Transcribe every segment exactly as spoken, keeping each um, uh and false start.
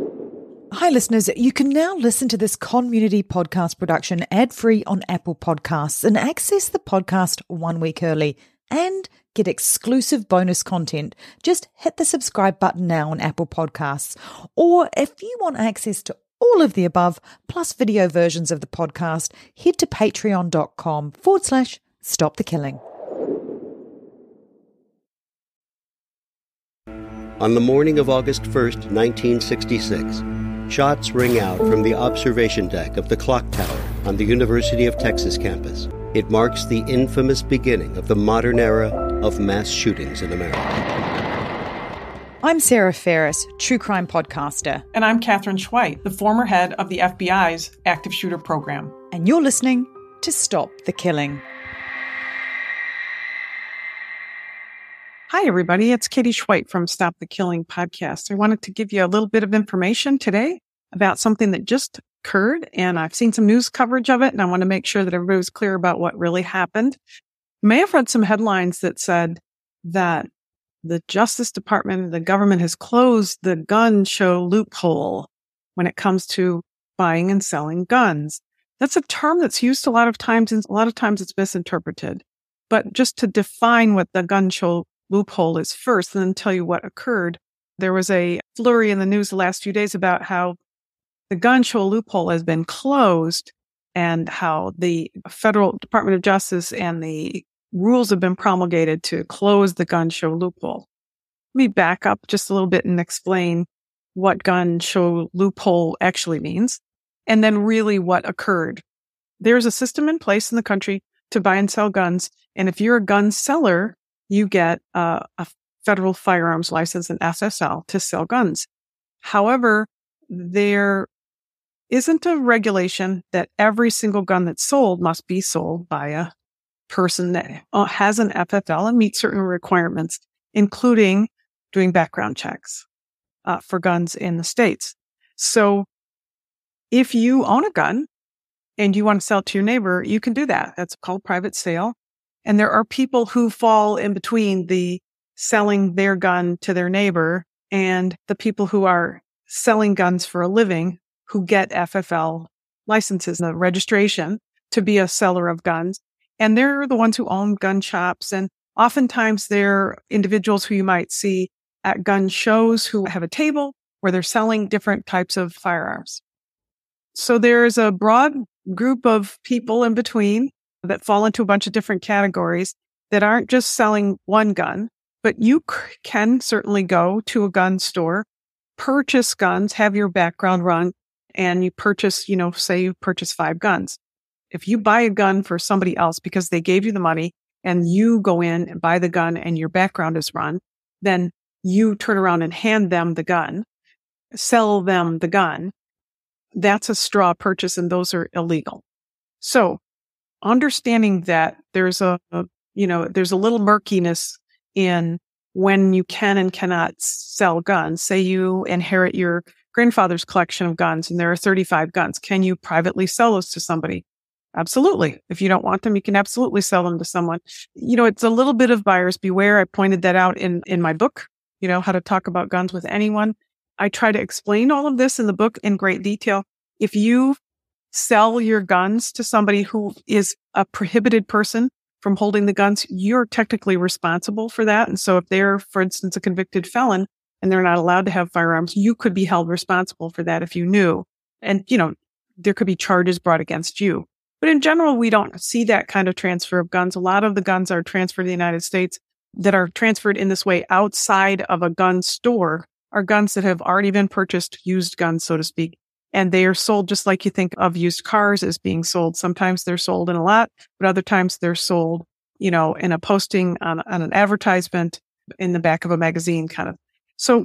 Hi, listeners. You can now listen to this Community podcast production ad-free on Apple Podcasts and access the podcast one week early and get exclusive bonus content. Just hit the subscribe button now on Apple Podcasts. Or if you want access to all of the above, plus video versions of the podcast, head to patreon.com forward slash stop the killing. On the morning of August first, nineteen sixty-six, shots ring out from the observation deck of the clock tower on the University of Texas campus. It marks the infamous beginning of the modern era of mass shootings in America. I'm Sarah Ferris, true crime podcaster. And I'm Katherine Schweit, the former head of the F B I's active shooter program. And you're listening to Stop the Killing. Hi, everybody. It's Katie Schweit from Stop the Killing podcast. I wanted to give you a little bit of information today about something that just occurred, and I've seen some news coverage of it, and I want to make sure that everybody was clear about what really happened. You may have read some headlines that said that the Justice Department, the government has closed the gun show loophole when it comes to buying and selling guns. That's a term that's used a lot of times, and a lot of times it's misinterpreted. But just to define what the gun show loophole is first, and then tell you what occurred. There was a flurry in the news the last few days about how the gun show loophole has been closed and how the Federal Department of Justice and the rules have been promulgated to close the gun show loophole. Let me back up just a little bit and explain what gun show loophole actually means, and then really what occurred. There's a system in place in the country to buy and sell guns, and if you're a gun seller, you get uh, a federal firearms license, an S S L, to sell guns. However, there isn't a regulation that every single gun that's sold must be sold by a person that has an F F L and meets certain requirements, including doing background checks uh, for guns in the States. So if you own a gun and you want to sell it to your neighbor, you can do that. That's called private sale. And there are people who fall in between the selling their gun to their neighbor and the people who are selling guns for a living who get F F L licenses, the registration to be a seller of guns. And they're the ones who own gun shops. And oftentimes they're individuals who you might see at gun shows who have a table where they're selling different types of firearms. So there's a broad group of people in between that fall into a bunch of different categories that aren't just selling one gun, but you c- can certainly go to a gun store, purchase guns, have your background run, and you purchase, you know, say you purchase five guns. If you buy a gun for somebody else because they gave you the money and you go in and buy the gun and your background is run, then you turn around and hand them the gun, sell them the gun. That's a straw purchase and those are illegal. So understanding that there's a, a, you know, there's a little murkiness in when you can and cannot sell guns. Say you inherit your grandfather's collection of guns and there are thirty-five guns. Can you privately sell those to somebody? Absolutely. If you don't want them, you can absolutely sell them to someone. You know, it's a little bit of buyer's beware. I pointed that out in, in my book, you know, How to Talk About Guns with Anyone. I try to explain all of this in the book in great detail. If you sell your guns to somebody who is a prohibited person from holding the guns, you're technically responsible for that. And so if they're, for instance, a convicted felon and they're not allowed to have firearms, you could be held responsible for that if you knew. And, you know, there could be charges brought against you. But in general, we don't see that kind of transfer of guns. A lot of the guns are transferred to the United States that are transferred in this way outside of a gun store are guns that have already been purchased, used guns, so to speak. And they are sold just like you think of used cars as being sold. Sometimes they're sold in a lot, but other times they're sold, you know, in a posting on, on an advertisement in the back of a magazine kind of. So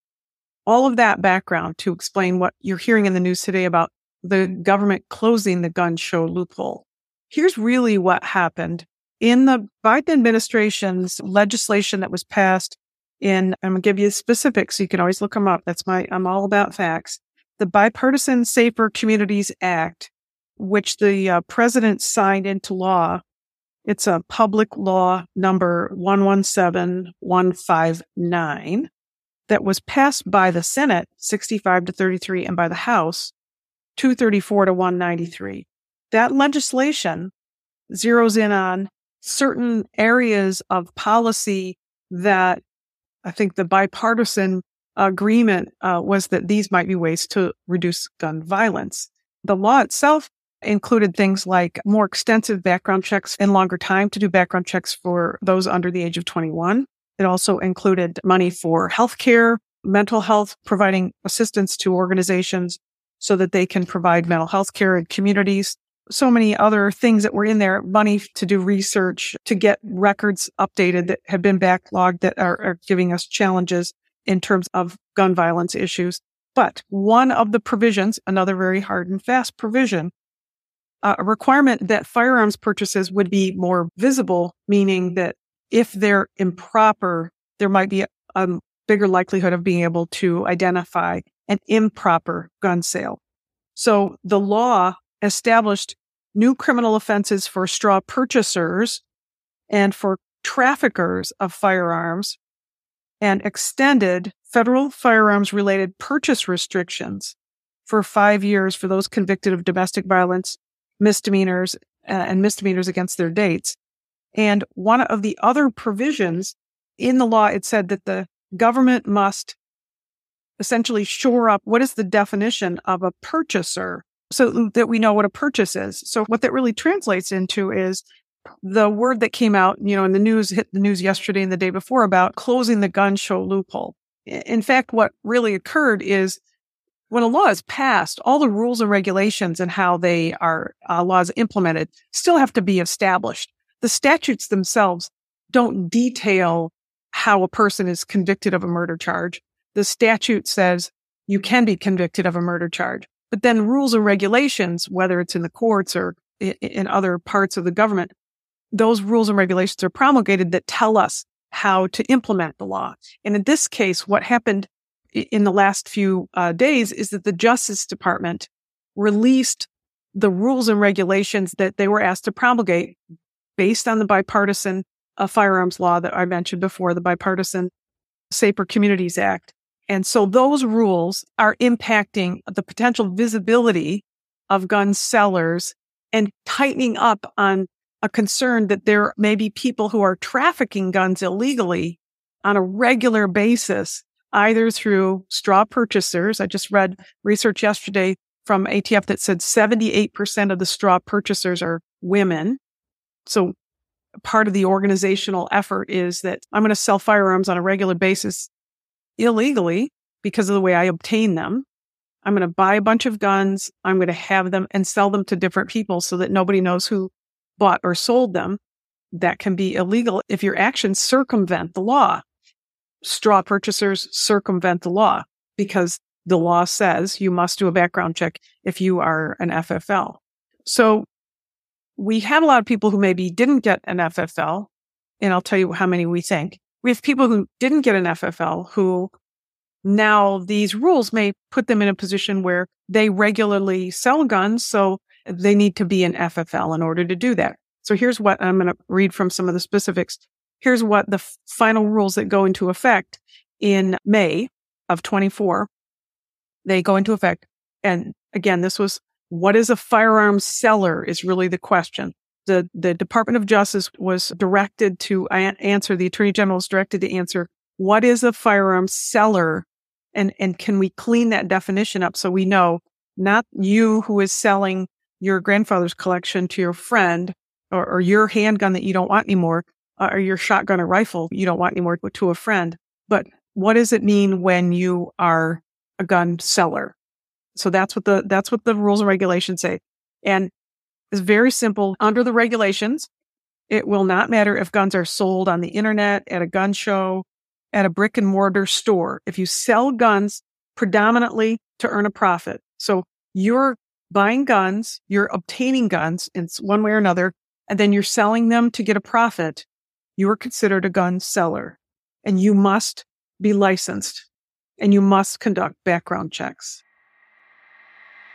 all of that background to explain what you're hearing in the news today about the government closing the gun show loophole. Here's really what happened. In the Biden administration's legislation that was passed in, I'm going to give you specifics so you can always look them up. That's my, I'm all about facts. The Bipartisan Safer Communities Act, which the uh, president signed into law. It's a public law number one one seven one five nine that was passed by the Senate, sixty-five to thirty-three, and by the House, two thirty-four to one ninety-three. That legislation zeroes in on certain areas of policy that I think the bipartisan agreement uh, was that these might be ways to reduce gun violence. The law itself included things like more extensive background checks and longer time to do background checks for those under the age of twenty-one. It also included money for health care, mental health, providing assistance to organizations so that they can provide mental health care in communities. So many other things that were in there, money to do research, to get records updated that have been backlogged that are, are giving us challenges in terms of gun violence issues. But one of the provisions, another very hard and fast provision, uh, a requirement that firearms purchases would be more visible, meaning that if they're improper, there might be a, a bigger likelihood of being able to identify an improper gun sale. So the law established new criminal offenses for straw purchasers and for traffickers of firearms, and extended federal firearms-related purchase restrictions for five years for those convicted of domestic violence, misdemeanors, uh, and misdemeanors against their dates. And one of the other provisions in the law, it said that the government must essentially shore up what is the definition of a purchaser so that we know what a purchase is. So what that really translates into is the word that came out, you know, in the news, hit the news yesterday and the day before about closing the gun show loophole. In fact, what really occurred is when a law is passed, all the rules and regulations and how they are uh, laws implemented still have to be established. The statutes themselves don't detail how a person is convicted of a murder charge. The statute says you can be convicted of a murder charge. But then rules and regulations, whether it's in the courts or in other parts of the government, those rules and regulations are promulgated that tell us how to implement the law. And in this case, what happened in the last few uh, days is that the Justice Department released the rules and regulations that they were asked to promulgate based on the bipartisan uh, firearms law that I mentioned before, the bipartisan Safer Communities Act. And so those rules are impacting the potential visibility of gun sellers and tightening up on a concern that there may be people who are trafficking guns illegally on a regular basis, either through straw purchasers. I just read research yesterday from A T F that said seventy-eight percent of the straw purchasers are women. So part of the organizational effort is that I'm going to sell firearms on a regular basis illegally because of the way I obtain them. I'm going to buy a bunch of guns. I'm going to have them and sell them to different people so that nobody knows who bought or sold them. That can be illegal if your actions circumvent the law. Straw purchasers circumvent the law because the law says you must do a background check if you are an F F L. So we have a lot of people who maybe didn't get an F F L, and I'll tell you how many we think. We have people who didn't get an F F L who now these rules may put them in a position where they regularly sell guns, so they need to be an F F L in order to do that. So here's what I'm going to read from some of the specifics. Here's what the f- final rules that go into effect in May of twenty-four. They go into effect. And again, this was what is a firearms seller is really the question. The, the Department of Justice was directed to answer, the Attorney General was directed to answer, what is a firearms seller? And, and can we clean that definition up so we know not you who is selling your grandfather's collection to your friend or, or your handgun that you don't want anymore, uh, or your shotgun or rifle you don't want anymore to a friend, but what does it mean when you are a gun seller? So that's what the, that's what the rules and regulations say. And it's very simple. Under the regulations, it will not matter if guns are sold on the internet, at a gun show, at a brick and mortar store. If you sell guns predominantly to earn a profit. So you're buying guns, you're obtaining guns in one way or another, and then you're selling them to get a profit, you are considered a gun seller. And you must be licensed and you must conduct background checks.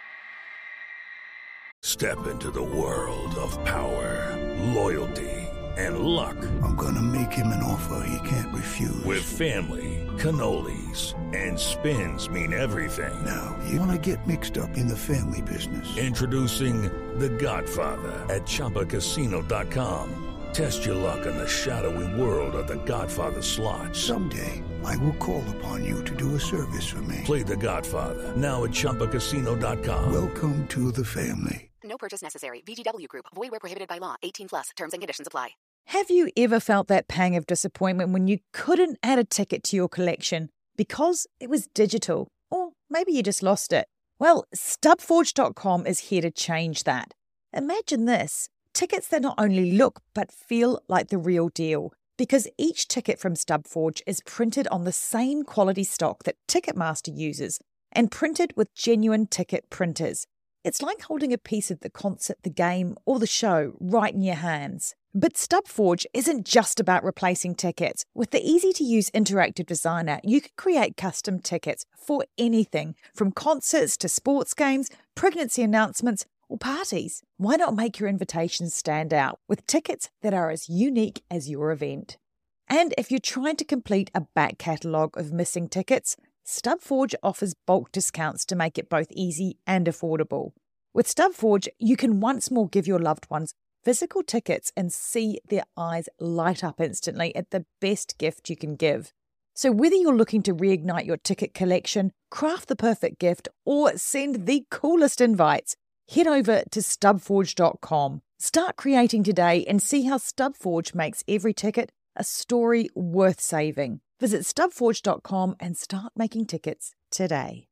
Step into the world of power, loyalty, and luck. I'm gonna make him an offer he can't refuse. With family, cannolis, and spins mean everything. Now, you wanna get mixed up in the family business. Introducing The Godfather at Chumba Casino dot com. Test your luck in the shadowy world of The Godfather slot. Someday, I will call upon you to do a service for me. Play The Godfather now at Chumba Casino dot com. Welcome to the family. No purchase necessary. V G W Group. Void where prohibited by law. eighteen plus. Terms and conditions apply. Have you ever felt that pang of disappointment when you couldn't add a ticket to your collection because it was digital? Or maybe you just lost it. Well, Stub Forge dot com is here to change that. Imagine this. Tickets that not only look but feel like the real deal. Because each ticket from StubForge is printed on the same quality stock that Ticketmaster uses and printed with genuine ticket printers. It's like holding a piece of the concert, the game, or the show right in your hands. But StubForge isn't just about replacing tickets. With the easy-to-use interactive designer, you can create custom tickets for anything, from concerts to sports games, pregnancy announcements, or parties. Why not make your invitations stand out with tickets that are as unique as your event? And if you're trying to complete a back catalogue of missing tickets, StubForge offers bulk discounts to make it both easy and affordable. With StubForge, you can once more give your loved ones physical tickets and see their eyes light up instantly at the best gift you can give. So whether you're looking to reignite your ticket collection, craft the perfect gift, or send the coolest invites, head over to Stub Forge dot com. Start creating today and see how StubForge makes every ticket a story worth saving. Visit Stub Forge dot com and start making tickets today.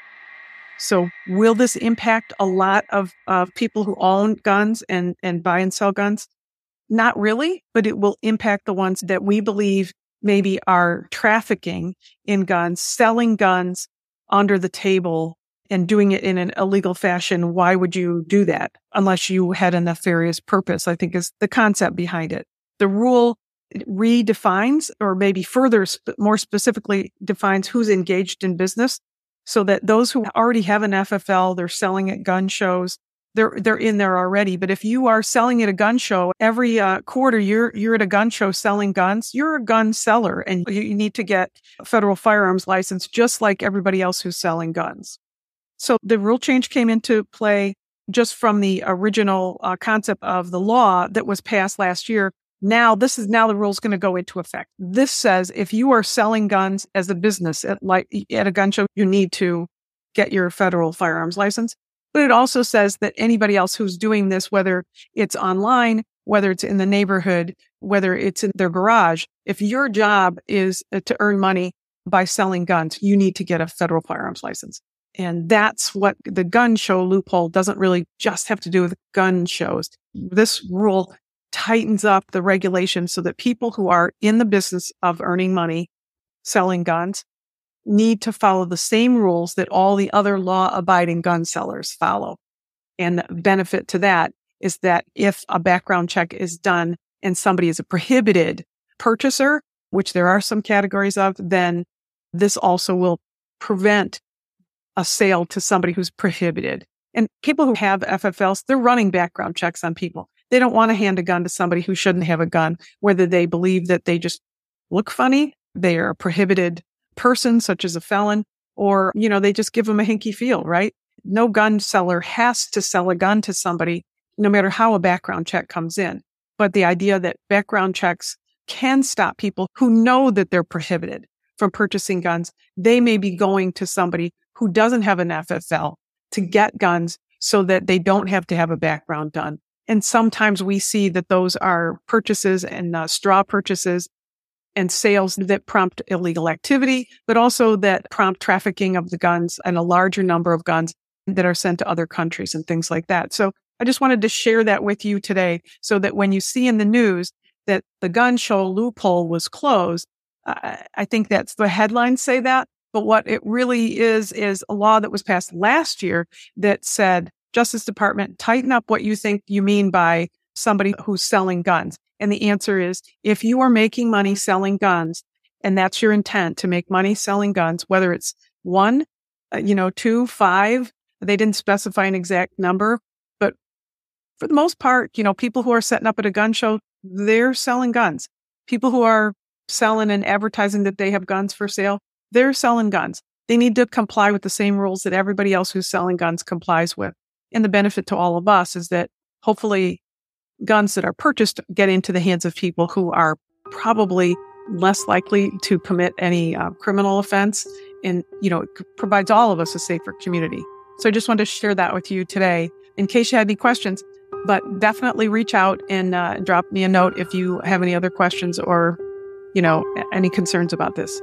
So will this impact a lot of, of people who own guns and, and buy and sell guns? Not really, but it will impact the ones that we believe maybe are trafficking in guns, selling guns under the table and doing it in an illegal fashion. Why would you do that unless you had a nefarious purpose, I think is the concept behind it. The rule redefines, or maybe further, sp- more specifically defines who's engaged in business, so that those who already have an F F L, they're selling at gun shows, they're they're in there already. But if you are selling at a gun show every uh, quarter, you're you're at a gun show selling guns, you're a gun seller, and you, you need to get a federal firearms license just like everybody else who's selling guns. So the rule change came into play just from the original uh, concept of the law that was passed last year. Now, this is now the rule is going to go into effect. This says if you are selling guns as a business at like at a gun show, you need to get your federal firearms license. But it also says that anybody else who's doing this, whether it's online, whether it's in the neighborhood, whether it's in their garage, if your job is to earn money by selling guns, you need to get a federal firearms license. And that's what the gun show loophole doesn't really just have to do with gun shows. This rule tightens up the regulations so that people who are in the business of earning money selling guns need to follow the same rules that all the other law-abiding gun sellers follow. And the benefit to that is that if a background check is done and somebody is a prohibited purchaser, which there are some categories of, then this also will prevent a sale to somebody who's prohibited. And people who have F F Ls, they're running background checks on people. They don't want to hand a gun to somebody who shouldn't have a gun, whether they believe that they just look funny, they are a prohibited person, such as a felon, or, you know, they just give them a hinky feel, right? No gun seller has to sell a gun to somebody, no matter how a background check comes in. But the idea that background checks can stop people who know that they're prohibited from purchasing guns, they may be going to somebody who doesn't have an F F L to get guns so that they don't have to have a background done. And sometimes we see that those are purchases and uh, straw purchases and sales that prompt illegal activity, but also that prompt trafficking of the guns and a larger number of guns that are sent to other countries and things like that. So I just wanted to share that with you today so that when you see in the news that the gun show loophole was closed, uh, I think that's the headlines say that. But what it really is, is a law that was passed last year that said, Justice Department, tighten up what you think you mean by somebody who's selling guns. And the answer is, if you are making money selling guns, and that's your intent to make money selling guns, whether it's one, uh, you know, two, five, they didn't specify an exact number, but for the most part, you know, people who are setting up at a gun show, they're selling guns. People who are selling and advertising that they have guns for sale, they're selling guns. They need to comply with the same rules that everybody else who's selling guns complies with. And the benefit to all of us is that hopefully guns that are purchased get into the hands of people who are probably less likely to commit any uh, criminal offense. And, you know, it provides all of us a safer community. So I just wanted to share that with you today in case you had any questions. But definitely reach out and uh, drop me a note if you have any other questions or, you know, any concerns about this.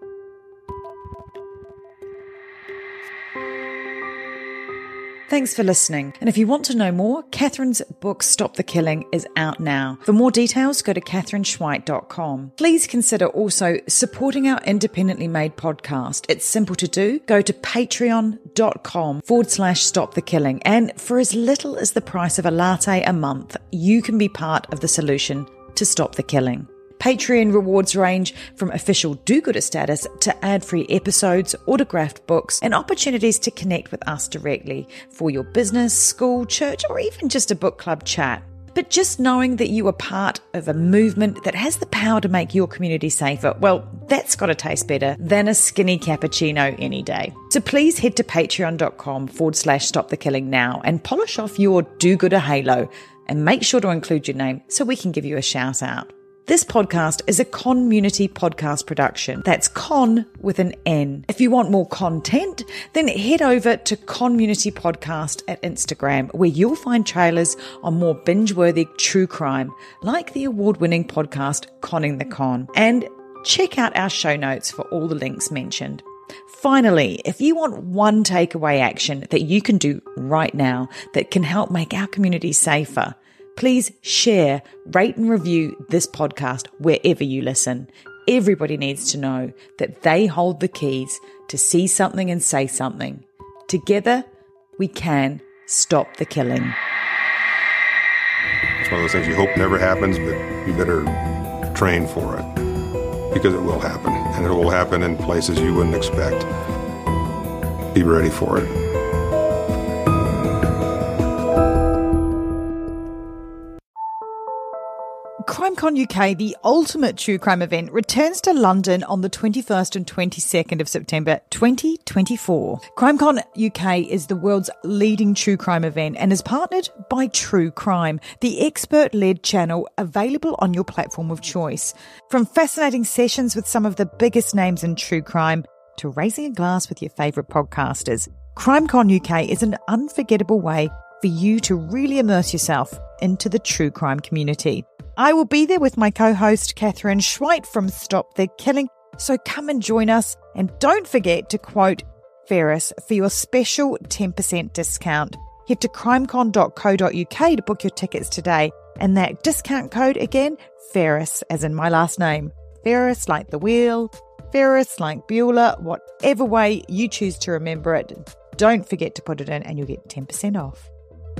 Thanks for listening. And if you want to know more, Catherine's book, Stop the Killing, is out now. For more details, go to catherine schweit dot com. Please consider also supporting our independently made podcast. It's simple to do. Go to patreon.com forward slash stop the killing. And for as little as the price of a latte a month, you can be part of the solution to stop the killing. Patreon rewards range from official do-gooder status to ad-free episodes, autographed books, and opportunities to connect with us directly for your business, school, church, or even just a book club chat. But just knowing that you are part of a movement that has the power to make your community safer, well, that's got to taste better than a skinny cappuccino any day. So please head to patreon.com forward slash stop the killing now and polish off your do-gooder halo and make sure to include your name so we can give you a shout out. This podcast is a Conmunity podcast production. That's con with an N. If you want more content, then head over to Conmunity Podcast at Instagram, where you'll find trailers on more binge-worthy true crime, like the award-winning podcast Conning the Con. And check out our show notes for all the links mentioned. Finally, if you want one takeaway action that you can do right now that can help make our community safer, please share, rate and review this podcast wherever you listen. Everybody needs to know that they hold the keys to see something and say something. Together, we can stop the killing. It's one of those things you hope never happens, but you better train for it because it will happen, and it will happen in places you wouldn't expect. Be ready for it. CrimeCon U K, the ultimate true crime event, returns to London on the twenty-first and twenty-second of September twenty twenty-four. CrimeCon U K is the world's leading true crime event and is partnered by True Crime, the expert-led channel available on your platform of choice. From fascinating sessions with some of the biggest names in true crime to raising a glass with your favourite podcasters, CrimeCon U K is an unforgettable way for you to really immerse yourself into the true crime community. I will be there with my co-host Catherine Schweit from Stop the Killing, so come and join us, and don't forget to quote Ferris for your special ten percent discount. Head to crimecon dot co dot uk to book your tickets today, and that discount code again, Ferris, as in my last name. Ferris like the wheel, Ferris like Bueller, whatever way you choose to remember it, don't forget to put it in and you'll get ten percent off.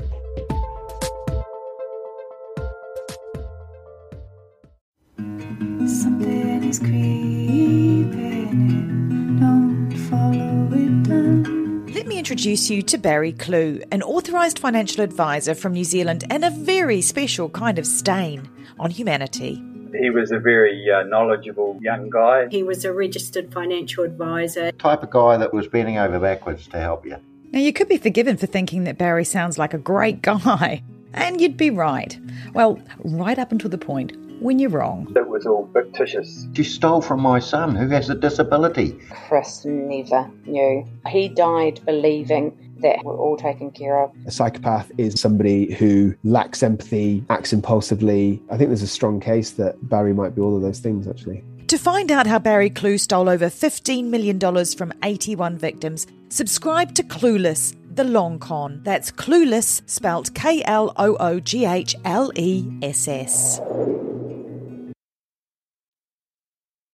Something is creeping in, don't follow it down. Let me introduce you to Barry Clew, an authorised financial advisor from New Zealand and a very special kind of stain on humanity. He was a very uh, knowledgeable young guy. He was a registered financial advisor. Type of guy that was bending over backwards to help you. Now, you could be forgiven for thinking that Barry sounds like a great guy, and you'd be right. Well, right up until the point when you're wrong. It was all fictitious. She stole from my son who has a disability. Chris never knew. He died believing that we're all taken care of. A psychopath is somebody who lacks empathy, acts impulsively. I think there's a strong case that Barry might be all of those things, actually. To find out how Barry Clew stole over fifteen million dollars from eighty-one victims, subscribe to Clueless, the long con. That's Clueless, spelt K L O O G H L E S S.